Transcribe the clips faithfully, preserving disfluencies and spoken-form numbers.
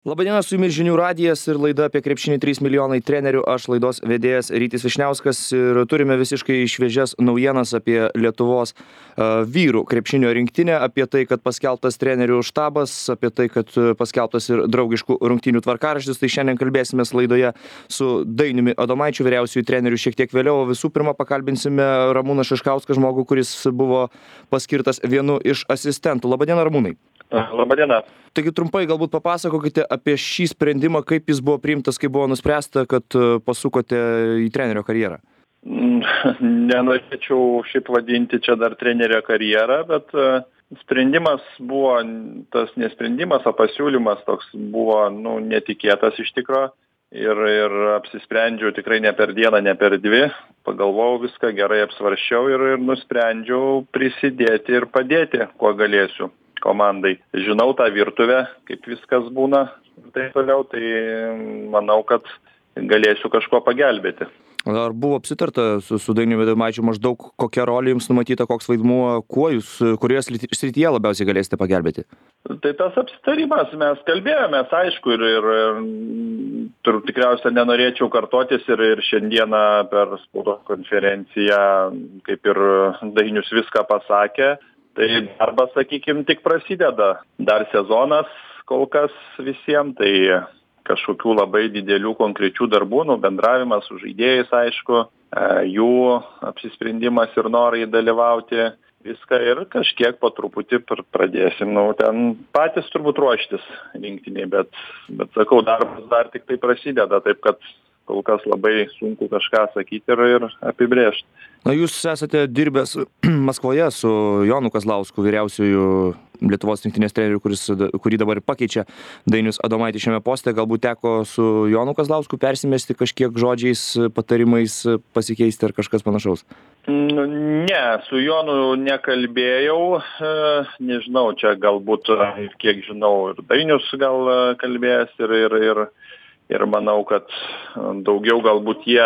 Labadiena, su jumis Žinių radijas ir laida apie krepšinį trys milijonai trenerių. Aš laidos vedėjas Rytis Vyšniauskas ir turime visiškai šviežias naujienas apie Lietuvos uh, vyrų krepšinio rinktinę, apie tai, kad paskelbtas trenerių štabas, apie tai, kad paskelbtas ir draugiškų rungtynių tvarkaraštis. Tai šiandien kalbėsime laidoje su Dainiumi Adomaičiu, vyriausiųjų trenerių šiek tiek vėliau. Visų pirma, pakalbinsime Ramūną Šiškauską, žmogų, kuris buvo paskirtas vienu iš asistentų. Labadiena, Ramūnai. Labadiena. Taigi trumpai galbūt papasakokite apie šį sprendimą, kaip jis buvo priimtas, kaip buvo nuspręsta, kad pasukote į trenerio karjerą. Nenorėčiau šiaip vadinti čia dar trenerio karjerą, bet sprendimas buvo, tas nesprendimas, o pasiūlymas toks buvo nu, netikėtas iš tikro. Ir, ir apsisprendžiau tikrai ne per dieną, ne per dvi. Pagalvojau viską, gerai apsvaršiau ir, ir nusprendžiau prisidėti ir padėti, kuo galėsiu komandai. Žinau tą virtuvę, kaip viskas būna ir taip toliau, tai manau, kad galėsiu kažkuo pagelbėti. Ar buvo apsitarta su, su Dainiumi Adomaičiu maždaug kokia rolė jums numatyta, koks vaidmuo, kuo jūs, kurioje srityje labiausiai galėsite pagelbėti? Tai tas apsitarimas, mes kalbėjomės, aišku, ir, ir, ir tikriausiai nenorėčiau kartotis ir, ir šiandieną per spaudos konferenciją, kaip ir Dainius viską pasakė. Tai darbas, sakykime, tik prasideda. Dar sezonas kol kas visiems, tai kažkokių labai didelių konkrečių darbų, nu, bendravimas su žaidėjais, aišku, jų apsisprendimas ir norai dalyvauti, viską ir kažkiek po truputį pradėsim, nu, ten patys turbūt ruoštis rinktiniai, bet, bet sakau, darbas dar tik tai prasideda, taip kad kol kas labai sunku kažką sakyti ir, ir apibrėžti. Na, jūs esate dirbęs Maskvoje su Jonu Kazlausku, vyriausiųjų Lietuvos rinktinės treneriu, kuris, kurį dabar pakeičia Dainius Adomaitis šiame poste. Galbūt teko su Jonu Kazlausku persimesti kažkiek žodžiais, patarimais pasikeisti ar kažkas panašaus? Ne, su Jonu nekalbėjau. Nežinau, čia galbūt, kiek žinau, ir Dainius gal kalbėjęs ir, ir, ir, ir manau, kad daugiau galbūt jie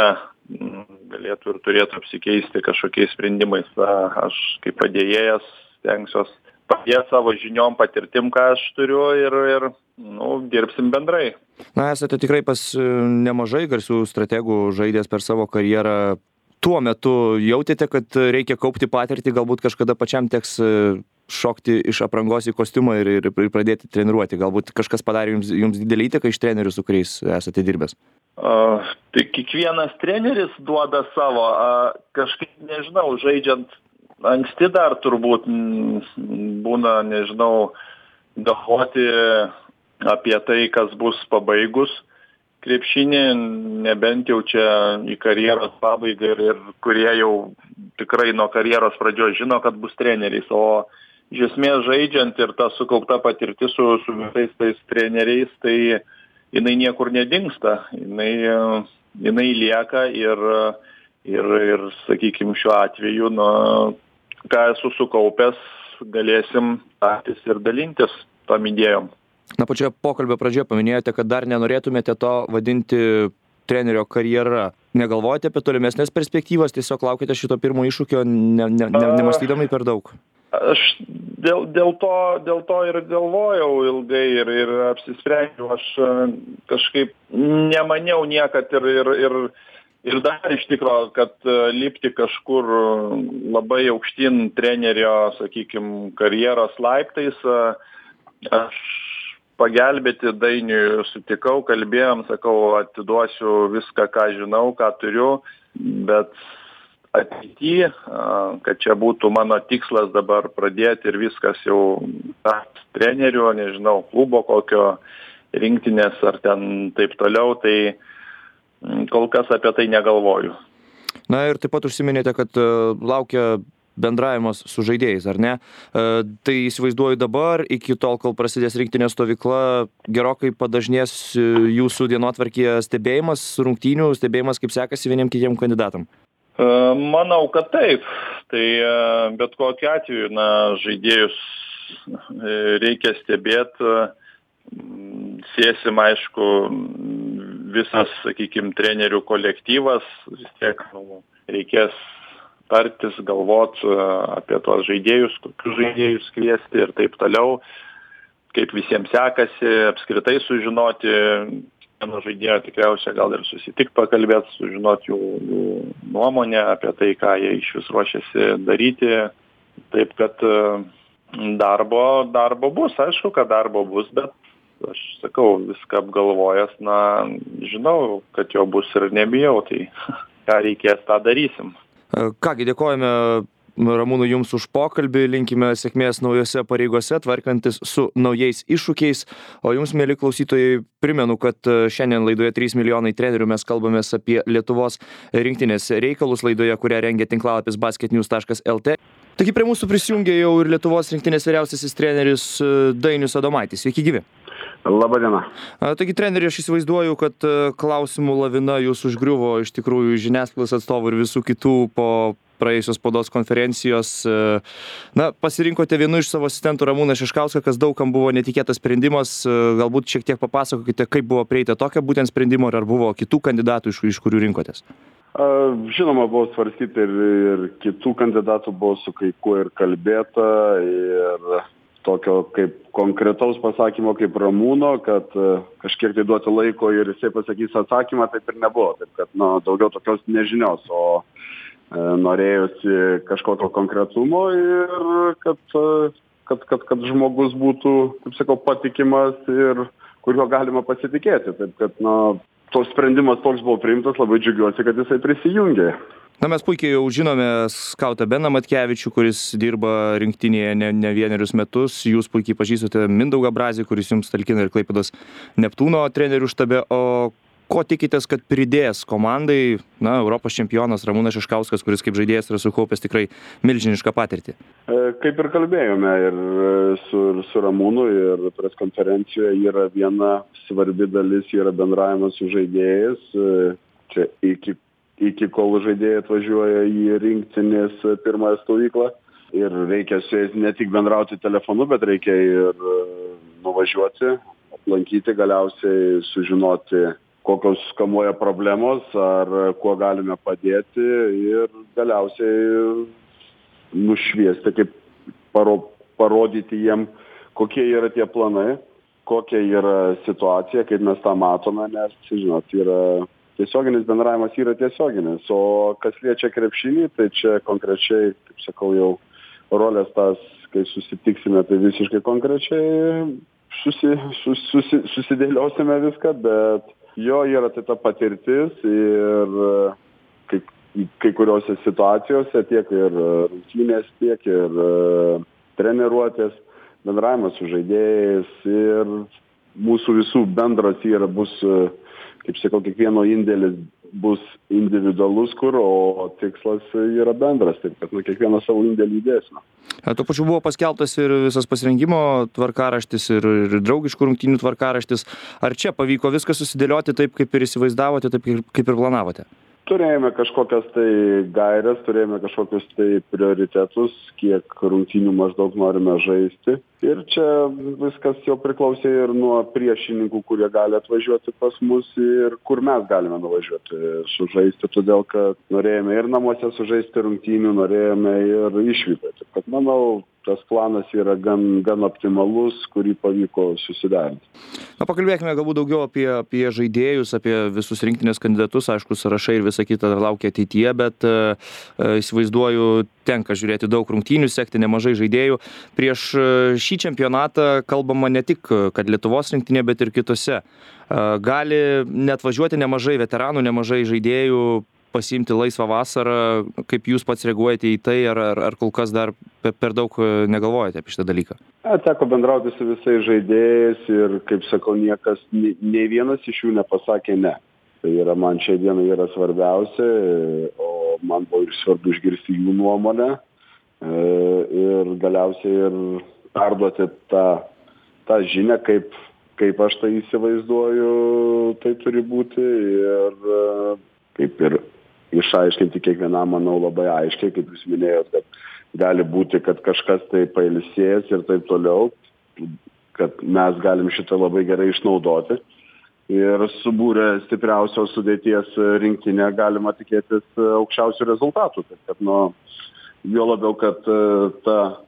galėtų ir turėtų apsikeisti kažkokiais sprendimais. Aš kaip padėjėjas stengsiuos padėti savo žiniom, patirtim, ką aš turiu ir, ir nu, dirbsim bendrai. Na, esate tikrai pas nemažai garsių strategų žaidęs per savo karjerą. Tuo metu jautėte, kad reikia kaupti patirtį, galbūt kažkada pačiam teks šokti iš aprangos į kostiumą ir, ir, ir pradėti treniruoti. Galbūt kažkas padarė jums, jums didelį įtaką iš trenerių, su kuriais esate dirbęs? Uh, tai kiekvienas treneris duoda savo. Uh, kažkaip, nežinau, žaidžiant anksti dar turbūt m, būna, nežinau, galvoti apie tai, kas bus pabaigus krepšinį, nebent jau čia į karjeros pabaigą ir, ir kurie jau tikrai nuo karjeros pradžios žino, kad bus treneriais. O iš esmės žaidžiant ir ta sukaupta patirtis su, su visais tais treneriais, tai jinai niekur nedingsta, jinai, jinai lieka ir, ir, ir sakykime, šiuo atveju, nu, ką esu sukaupęs, galėsim patys ir dalintis tom idėjom. Na, pačioje pokalbio pradžioje paminėjote, kad dar nenorėtumėte to vadinti trenerio karjera. Negalvojate apie tolimesnės perspektyvas, tiesiog laukite šito pirmo iššūkio, ne, ne, ne, nemąstydamai per daug? Aš dėl, dėl, to, dėl to ir galvojau ilgai ir, ir apsisprendžiau. Aš kažkaip nemaniau niekad ir, ir, ir, ir dar iš tikro, kad lipti kažkur labai aukštyn trenerio, sakykime, karjeros laiptais. Aš pagelbėti Dainiui sutikau, kalbėjom, sakau, atiduosiu viską, ką žinau, ką turiu, bet ateityje, kad čia būtų mano tikslas dabar pradėti ir viskas jau taps treneriu, nežinau, klubo kokio, rinktinės ar ten taip toliau, tai kol kas apie tai negalvoju. Na ir taip pat užsiminėte, kad laukia bendravimas su žaidėjais, ar ne? Tai įsivaizduoju dabar, iki tol, kol prasidės rinktinės stovykla, gerokai padažnės jūsų dienotvarkėje stebėjimas rungtynių, stebėjimas, kaip sekasi vieniem kitiem kandidatam. Manau, kad taip. Tai bet kokiu atveju, na, žaidėjus reikia stebėti. Sėsim, aišku, visas, sakykime, trenerių kolektyvas, vis tiek nu, reikės tartis, galvot apie tuos žaidėjus, kokius žaidėjus kviesti ir taip toliau. kaip visiems sekasi, apskritai sužinoti, vieno žaidėjo tikriausiai gal ir susitikti, pakalbėti, sužinoti jų, jų nuomonę apie tai, ką jie iš vis ruošiasi daryti. Taip, kad darbo, darbo bus, aišku, kad darbo bus, bet aš sakau, viską apgalvojęs, na, žinau, kad jo bus ir nebijau, tai ką reikės, tą darysim. Kągi, dėkojame Ramūnui jums už pokalbį, linkime sėkmės naujose pareigose, tvarkantis su naujais iššūkiais. O jums, mėly klausytojai, primenu, kad šiandien laidoje trys milijonai trenerių mes kalbamės apie Lietuvos rinktinės reikalus, laidoje, kurią rengia tinklalapis basketnews taškas lt. Taigi prie mūsų prisijungė jau ir Lietuvos rinktinės vyriausiasis treneris Dainius Adomaitis. Sveiki gyvi. Labą dieną. Taigi, treneri, aš įsivaizduoju, kad klausimų lavina jūs užgriuvo iš tikrųjų žiniasklaidos atstovų ir visų kitų po praėjusios spaudos konferencijos. Na, pasirinkote vienu iš savo asistentų Ramūną Šiškauską, kas daugam buvo netikėtas sprendimas. Galbūt šiek tiek papasakokite, kaip buvo prieita tokio būtent sprendimo, ar buvo kitų kandidatų, iš, iš kurių rinkotės? Žinoma, buvo svarstyti ir, ir kitų kandidatų, buvo su kai kuo ir kalbėta, ir tokio kaip konkretaus pasakymo kaip Ramūno, kad kažkiek tai duoti laiko ir jisai pasakys atsakymą, taip ir nebuvo. Taip, kad na, daugiau tokios nežinios, o e, norėjusi kažkokio konkretumo ir kad, kad, kad, kad žmogus būtų, kaip sakau, patikimas ir kuriuo galima pasitikėti. Taip, kad na, tos sprendimas toks buvo priimtas, labai džiugiuosi, kad jisai prisijungė. Na, mes puikiai jau žinome skautą Beną Matkevičių, kuris dirba rinktinėje ne, ne vienerius metus. Jūs puikiai pažįstate Mindaugą Brazį, kuris jums talkina ir Klaipėdos Neptūno trenerių štabe. O ko tikitės, kad pridės komandai, na, Europos čempionas Ramūnas Šiškauskas, kuris kaip žaidėjas yra sukaupęs tikrai milžinišką patirtį? Kaip ir kalbėjome ir su, ir su Ramūnu, ir pres konferencijoje yra viena svarbi dalis, yra bendravimas su žaidėjais. Čia iki iki kol žaidėjai atvažiuoja į rinktinės pirmąją stovyklą. Ir reikia su jais ne tik bendrauti telefonu, bet reikia ir nuvažiuoti, aplankyti, galiausiai sužinoti, kokios kamuoja problemos, ar kuo galime padėti ir galiausiai nušviesti, kaip paro, parodyti jiem, kokie yra tie planai, kokia yra situacija, kaip mes tą matome, nes, žinot, yra tiesioginis bendravimas yra tiesioginis, o kas liečia krepšinį, tai čia konkrečiai, kaip sakau, jau rolės tas, kai susitiksime, tai visiškai konkrečiai susi, sus, susi, susidėliosime viską, bet jo yra tai ta patirtis ir kai, kai kuriuose situacijose, tiek ir rungtynės, tiek ir treniruotės, bendravimas su žaidėjais ir mūsų visų bendras yra bus, kaip sakau, kiekvieno indėlis bus individualus, kur, o tikslas yra bendras, taip kad nu, kiekvieną savo indėlį įdėsime. Tuo pačiu buvo paskelbtas ir visas pasirengimo tvarkaraštis ir, ir draugiškų rungtynių tvarkaraštis. Ar čia pavyko viską susidėlioti taip, kaip ir įsivaizdavote, taip kaip ir planavote? Turėjome kažkokias tai gairias, turėjome kažkokius tai prioritetus, kiek rungtynių maždaug norime žaisti. Ir čia viskas jau priklausė ir nuo priešininkų, kurie gali atvažiuoti pas mus ir kur mes galime nuvažiuoti sužaisti, todėl kad norėjome ir namuose sužaisti rungtynių, norėjome ir išvykai. Taip kad manau, tas planas yra gan, gan optimalus, kurį pavyko susiderinti. Na, pakalbėkime galbūt daugiau apie, apie žaidėjus, apie visus rinktinės kandidatus, aišku, sąrašai ir visa kita laukia ateityje, bet uh, įsivaizduoju, tenka žiūrėti daug rungtynių, sekti nemažai žaidėjų. Prieš šį čempionatą kalbama ne tik, kad Lietuvos rinktinė, bet ir kitose. Uh, gali net važiuoti nemažai veteranų, nemažai žaidėjų, pasiimti laisvą vasarą. Kaip jūs pats reaguojate į tai, ar, ar, ar kol kas dar per daug negalvojate apie šitą dalyką? Ja, teko bendrauti su visais žaidėjais ir, kaip sakau, niekas, nei vienas iš jų nepasakė ne. Tai yra, man šiai dienai yra svarbiausia, o man buvo ir svarbu išgirsti jų nuomonę ir galiausiai ir perduoti tą, tą žinią, kaip, kaip aš tai įsivaizduoju, tai turi būti ir kaip ir išaiškinti kiekvienam, manau, labai aiškiai, kaip jūs minėjot, kad gali būti, kad kažkas tai pailsės ir taip toliau, kad mes galim šitą labai gerai išnaudoti. Ir subūrę stipriausios sudėties rinktinę galima tikėtis aukščiausių rezultatų. Taip, kad, nu, jo labiau, kad ta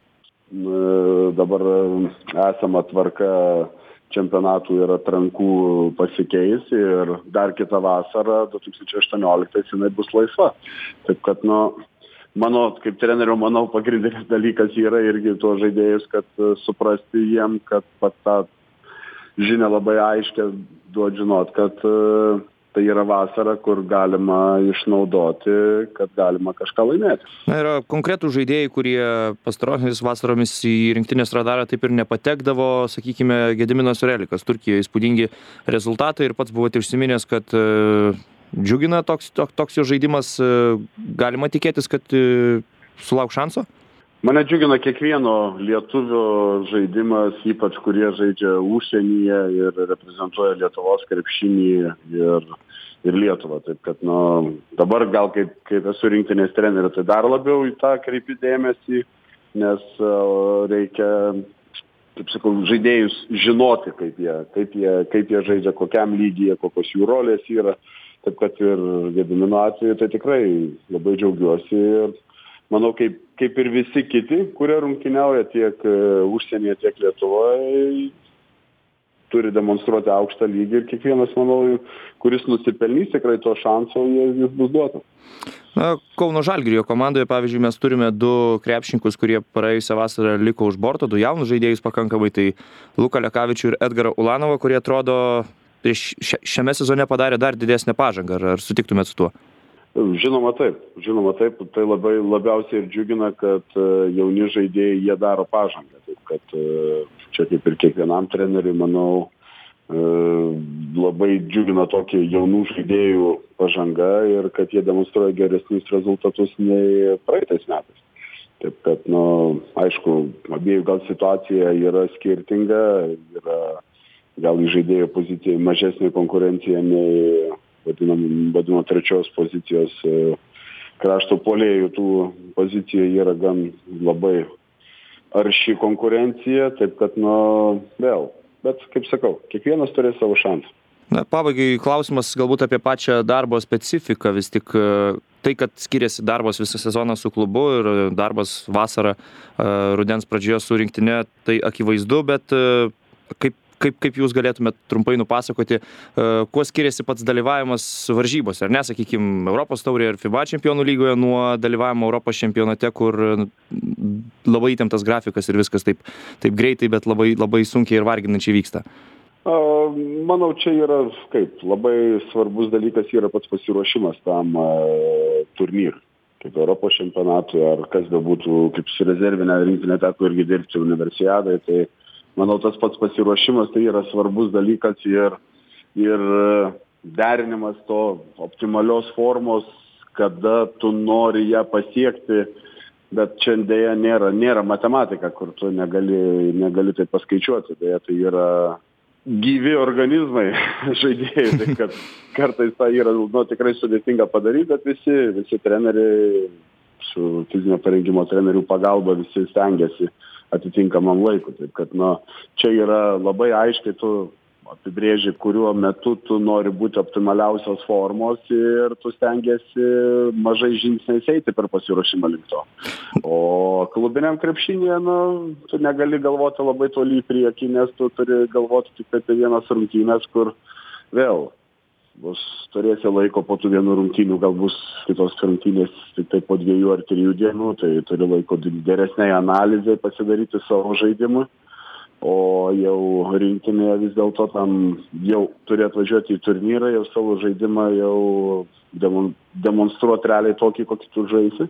dabar esama tvarka čempionatų ir atrankų pasikeis ir dar kitą vasarą, du tūkstančiai aštuonioliktais, jinai bus laisva. Taip kad, nu, mano, kaip trenerio, manau, pagrindinis dalykas yra irgi tuos žaidėjus, kad suprasti jiem, kad pat tą žinią labai aiškę duot žinot, kad uh, tai yra vasara, kur galima išnaudoti, kad galima kažką laimėti. Na, yra konkretų žaidėjai, kurie pastarosiomis vasaromis į rinktinės radarą taip ir nepatekdavo, sakykime, Gediminas Urelikas, Turkijoje įspūdingi rezultatai ir pats buvote užsiminęs, kad uh, džiugina toks, toks, toks jo žaidimas, uh, galima tikėtis, kad uh, sulauks šanso? Mane džiugina kiekvieno lietuvio žaidimas, ypač kurie žaidžia užsienyje ir reprezentuoja Lietuvos krepšinį ir, ir Lietuvą. Taip kad, nu, dabar gal kaip, kaip esu rinktinės treneris, tai dar labiau į tą kreipi dėmesį, nes uh, reikia, kaip sakau, žaidėjus žinoti, kaip jie, kaip jie, kaip jie žaidžia, kokiam lygyje, kokios jų rolės yra. Taip kad ir Gedimino atveju tai tikrai labai džiaugiuosi ir manau, kaip, kaip ir visi kiti, kurie rungtyniauja tiek užsienyje, tiek Lietuvoje, turi demonstruoti aukštą lygį ir kiekvienas, manau, kuris nusipelnys tikrai to šanso, jis bus duotas. Na, Kauno Žalgirio komandoje, pavyzdžiui, mes turime du krepšininkus, kurie praėjusią vasarą liko už borto, du jaunus žaidėjus pakankamai, tai Luką Lekavičių ir Edgarą Ulanovą, kurie atrodo prieš šiame sezone padarė dar didesnę pažangą. Ar, ar sutiktumėt su tuo? Žinoma taip, žinoma taip, tai labai labiausiai ir džiugina, kad jauni žaidėjai jie daro pažangą, taip kad čia kaip ir kiekvienam treneriui, manau, labai džiugina tokį jaunų žaidėjų pažanga ir kad jie demonstruoja geresnius rezultatus nei praeitais metais. Taip kad, nu, aišku, abiejų gal situacija yra skirtinga, yra gal į žaidėjų poziciją mažesnė konkurencija nei vadinam, vadinam trečios pozicijos krašto puolėjų, tų pozicijų yra gan labai arši konkurencija, taip kad, nu, vėl, bet, kaip sakau, kiekvienas turės savo šansą. Na, pabaigai klausimas galbūt apie pačią darbo specifiką, vis tik tai, kad skiriasi darbas visą sezoną su klubu ir darbas vasarą, rudens pradžioje su rinktinė, tai akivaizdu, bet kaip Kaip, kaip jūs galėtumėt trumpai nupasakoti, uh, kuo skiriasi pats dalyvavimas varžybose, ar ne, sakykime, Europos taurėje ir FIBA čempionų lygoje nuo dalyvavimo Europos čempionate, kur labai įtemptas grafikas ir viskas taip, taip greitai, bet labai, labai sunkiai ir varginančiai vyksta? Uh, manau, čia yra kaip, labai svarbus dalykas yra pats pasiruošimas tam uh, turnyrui, kaip Europos čempionatui, ar kas bebūtų, kaip su rezervinė rinktinė teko irgi dirbti universiadai, tai manau, tas pats pasiruošimas tai yra svarbus dalykas ir, ir derinimas to optimalios formos, kada tu nori ją pasiekti, bet čia dėja nėra, nėra matematika, kur tu negali, negali tai paskaičiuoti. Dėja, tai yra gyvi organizmai žaidėjai, tai kad kartais tai yra, nu, tikrai sudėtinga padaryti, bet visi, visi treneriai su fizinio parengimo trenerių pagalba visi stengiasi atitinkamam laikui. Taip kad, na, čia yra labai aiškiai, tu apibrėži, kuriuo metu tu nori būti optimaliausios formos ir tu stengiasi mažai žingsniais eiti per pasiruošimą link to. O klubiniam krepšinėje, na, tu negali galvoti labai toli į priekį, nes tu turi galvoti tik apie vienas rungtynes, kur vėl bus, turėsi laiko po tų vienų rungtynių, gal bus kitos rungtynės tik tai po dviejų ar trijų dienų, tai turi laiko geresniai analizai pasidaryti savo žaidimui, o jau rinktinėje vis dėlto tam jau turi atvažiuoti į turnyrą, jau savo žaidimą jau demonstruoti realiai tokį, kokį tu žaisi,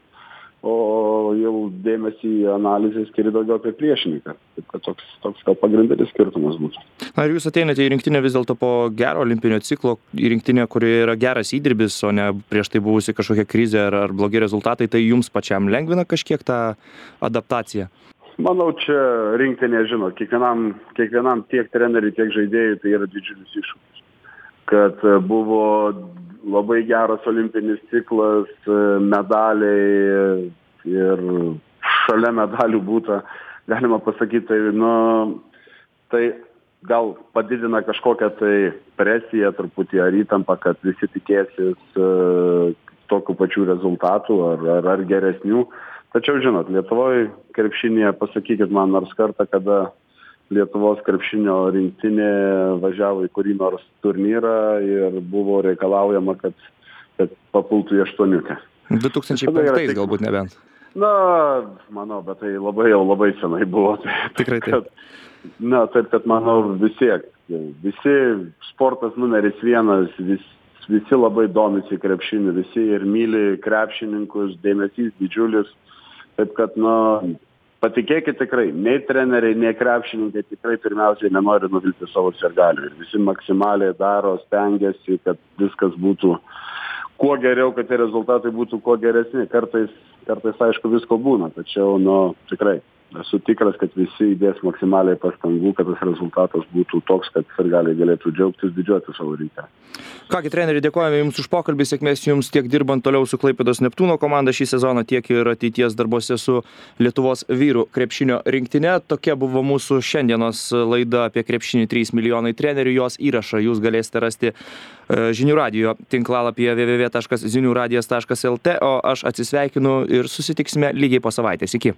o jau dėmesį į analizę skiri daugiau apie priešininką. Taip kad toks, toks gal pagrindinis skirtumas būtų. Ar jūs ateinate į rinktinę vis dėlto po gero olimpinio ciklo, į rinktinę, kurioje yra geras įdirbis, o ne prieš tai buvusi kažkokia krizė ar, ar blogi rezultatai, tai jums pačiam lengvina kažkiek tą adaptaciją? Manau, čia rinktinė, žino, kiekvienam, kiekvienam tiek treneriui, tiek žaidėjui tai yra didžiulis iššūkis. Kad buvo labai geras olimpinis ciklas, medaliai ir šalia medalių būta, galima pasakyti, tai, nu, tai gal padidina kažkokią tai presiją truputį ar įtampą, kad visi tikėsis uh, tokių pačių rezultatų ar, ar, ar geresnių. Tačiau, žinot, Lietuvoje krepšinėje, pasakykit man nors kartą, kada Lietuvos krepšinio rinktinė važiavo į kurį nors turnyrą ir buvo reikalaujama, kad, kad papultų į aštuoniukę. du tūkstančiai penktais galbūt nebent. Na, manau, bet tai labai jau labai senai buvo. Tikrai taip. Na, taip, kad manau visi, visi sportas numeris vienas, vis, visi labai domisi krepšiniu, visi ir myli krepšininkus, dėmesys didžiulis. Taip kad, na, patikėkit tikrai, nei treneriai, nei krepšininkai tikrai pirmiausiai nenori nuvilti savo sirgalių. Ir visi maksimaliai daro, stengiasi, kad viskas būtų kuo geriau, kad tie rezultatai būtų kuo geresni. Kartais, kartais aišku, visko būna, tačiau, nu, tikrai esu tikras, kad visi įdės maksimaliai pastangų, kad tas rezultatas būtų toks, kad sirgaliai galėtų džiaugtis, didžiuoti savo rytę. Kągi, treneri, dėkojame Jums už pokalbį, sėkmės Jums tiek dirbant toliau su Klaipėdos Neptūno komanda šį sezoną, tiek ir ateities darbuose su Lietuvos vyrų krepšinio rinktine. Tokia buvo mūsų šiandienos laida apie krepšinį trys milijonai trenerių. Jos įrašą Jūs galėsite rasti Žinių radijo tinklalapyje w w w taškas zinių radijas taškas l t, o aš atsisveikinu ir susitiksime lygiai po savaitės. Iki.